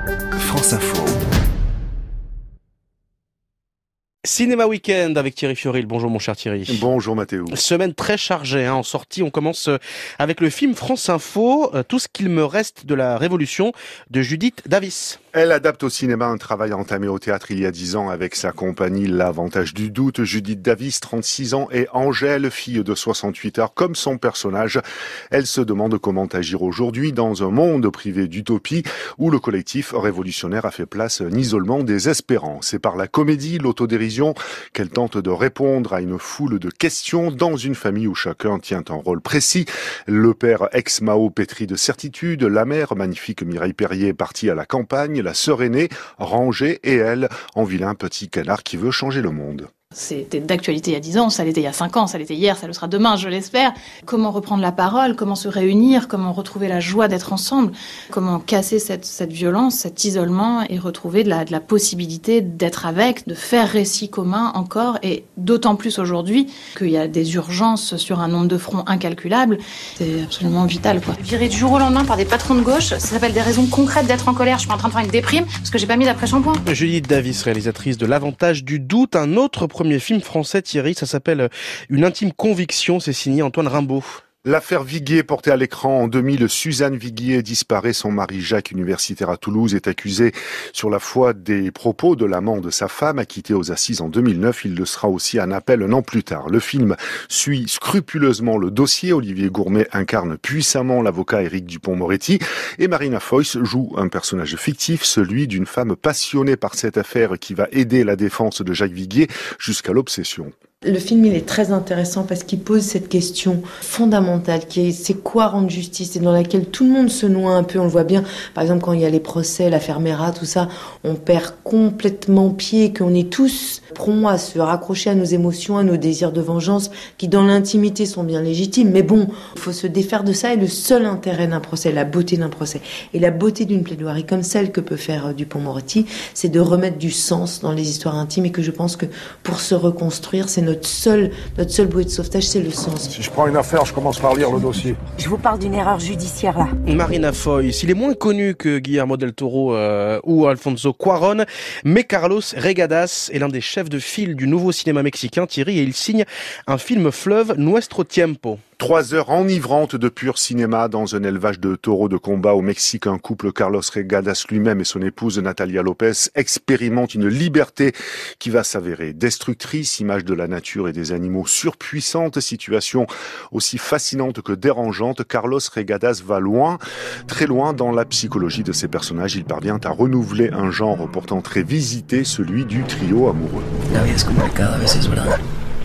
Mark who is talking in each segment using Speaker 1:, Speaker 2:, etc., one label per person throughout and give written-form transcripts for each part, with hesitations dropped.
Speaker 1: France Info.
Speaker 2: Cinéma Week-end avec Thierry Fioril. Bonjour mon cher Thierry.
Speaker 3: Bonjour Mathéo.
Speaker 2: Semaine très chargée en sortie. On commence avec le film France Info, Tout ce qu'il me reste de la Révolution de Judith Davis.
Speaker 3: Elle adapte au cinéma un travail entamé au théâtre il y a 10 ans avec sa compagnie L'Avantage du Doute. Judith Davis, 36 ans, et Angèle, fille de 68 heures, comme son personnage. Elle se demande comment agir aujourd'hui dans un monde privé d'utopie où le collectif révolutionnaire a fait place à un isolement désespérant. C'est par la comédie, l'autodérision, qu'elle tente de répondre à une foule de questions dans une famille où chacun tient un rôle précis. Le père ex-Mao pétri de certitude, la mère, magnifique Mireille Perrier, partie à la campagne, la sœur aînée, rangée, et elle, en vilain petit canard qui veut changer le monde.
Speaker 4: C'était d'actualité il y a 10 ans, ça l'était il y a 5 ans, ça l'était hier, ça le sera demain, je l'espère. Comment reprendre la parole, comment se réunir, comment retrouver la joie d'être ensemble, comment casser cette violence, cet isolement et retrouver de la possibilité d'être avec, de faire récit commun encore, et d'autant plus aujourd'hui qu'il y a des urgences sur un nombre de fronts incalculable. C'est absolument vital, quoi. Viré du jour au lendemain par des patrons de gauche, ça s'appelle des raisons concrètes d'être en colère. Je suis pas en train de faire une déprime parce que j'ai pas mis d'après-shampoing.
Speaker 2: Judith Davis, réalisatrice de L'Avantage du Doute, un autre premier film français, Thierry, ça s'appelle Une intime conviction, c'est signé Antoine Rimbaud.
Speaker 3: L'affaire Viguier portée à l'écran en 2000, Suzanne Viguier disparaît. Son mari Jacques, universitaire à Toulouse, est accusé sur la foi des propos de l'amant de sa femme, acquitté aux assises en 2009. Il le sera aussi à un appel un an plus tard. Le film suit scrupuleusement le dossier. Olivier Gourmet incarne puissamment l'avocat Éric Dupond-Moretti et Marina Foïs joue un personnage fictif, celui d'une femme passionnée par cette affaire qui va aider la défense de Jacques Viguier jusqu'à l'obsession.
Speaker 5: Le film, il est très intéressant parce qu'il pose cette question fondamentale qui est c'est quoi rendre justice, et dans laquelle tout le monde se noie un peu. On le voit bien, par exemple, quand il y a les procès, l'affaire Mera, tout ça, on perd complètement pied, qu'on est tous prompts à se raccrocher à nos émotions, à nos désirs de vengeance, qui dans l'intimité sont bien légitimes. Mais bon, il faut se défaire de ça, et le seul intérêt d'un procès, la beauté d'un procès, et la beauté d'une plaidoirie comme celle que peut faire Dupond-Moretti, c'est de remettre du sens dans les histoires intimes, et que je pense que pour se reconstruire, c'est notre seul bouée de sauvetage, c'est le sens.
Speaker 6: Si je prends une affaire, je commence par lire le dossier.
Speaker 7: Je vous parle d'une erreur judiciaire là.
Speaker 2: Marina Foïs, il est moins connu que Guillermo del Toro ou Alfonso Cuarón, mais Carlos Regadas est l'un des chefs de file du nouveau cinéma mexicain, Thierry, et il signe un film fleuve, Nuestro Tiempo.
Speaker 3: 3 heures enivrantes de pur cinéma dans un élevage de taureaux de combat au Mexique. Un couple, Carlos Regadas lui-même et son épouse Natalia Lopez, expérimentent une liberté qui va s'avérer destructrice. Images de la nature et des animaux surpuissantes, situation aussi fascinante que dérangeante. Carlos Regadas va loin, très loin dans la psychologie de ses personnages. Il parvient à renouveler un genre pourtant très visité, celui du trio amoureux.
Speaker 8: La vida es complicada a veces, ¿verdad?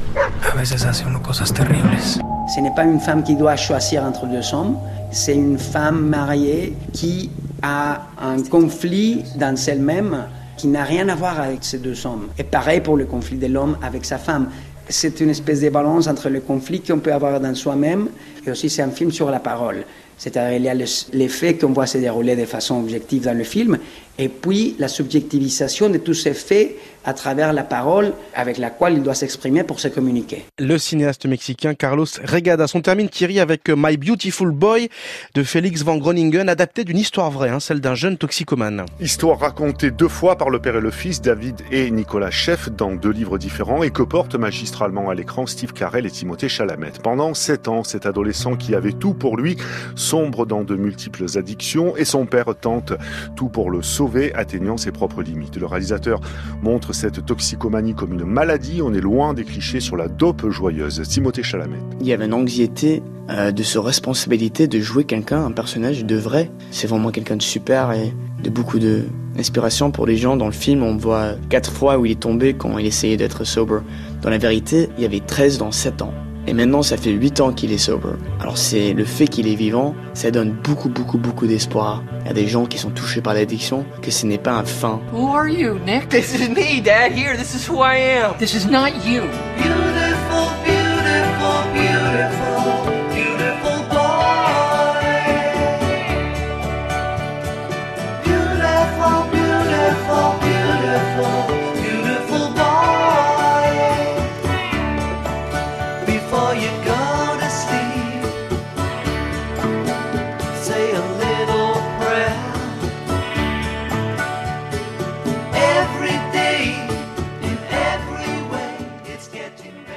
Speaker 8: A veces hace uno cosas terribles.
Speaker 9: Ce n'est pas une femme qui doit choisir entre deux hommes, c'est une femme mariée qui a un conflit dans elle-même qui n'a rien à voir avec ces deux hommes. Et pareil pour le conflit de l'homme avec sa femme. C'est une espèce de balance entre le conflit qu'on peut avoir dans soi-même et aussi c'est un film sur la parole. C'est-à-dire il y a l'effet qu'on voit se dérouler de façon objective dans le film et puis la subjectivisation de tous ces faits à travers la parole avec laquelle il doit s'exprimer pour se communiquer.
Speaker 2: Le cinéaste mexicain Carlos Regadas. On termine, Thierry, avec My Beautiful Boy de Félix Van Groningen, adapté d'une histoire vraie, celle d'un jeune toxicomane.
Speaker 3: Histoire racontée 2 fois par le père et le fils, David et Nicolas Scheff, dans 2 livres différents, et que portent magistralement à l'écran Steve Carell et Timothée Chalamet. Pendant 7 ans, cet adolescent qui avait tout pour lui sombre dans de multiples addictions et son père tente tout pour le sauver, atteignant ses propres limites. Le réalisateur montre cette toxicomanie comme une maladie. On est loin des clichés sur la dope joyeuse. Timothée Chalamet.
Speaker 10: Il y avait une anxiété de se responsabilité de jouer quelqu'un, un personnage de vrai. C'est vraiment quelqu'un de super et de beaucoup d'inspiration pour les gens. Dans le film, on voit 4 fois où il est tombé quand il essayait d'être sober. Dans la vérité, il y avait 13 dans 7 ans. Et maintenant, ça fait 8 ans qu'il est sober. Alors c'est le fait qu'il est vivant, ça donne beaucoup d'espoir. Il y a des gens qui sont touchés par l'addiction, que ce n'est pas un fin.
Speaker 11: Who are you, Nick? This is me, Dad. Here, this is who I am. This is not you.
Speaker 12: Beautiful, beautiful, beautiful, beautiful boy. Beautiful, beautiful, beautiful, beautiful boy. Before you go to sleep, say a little prayer. getting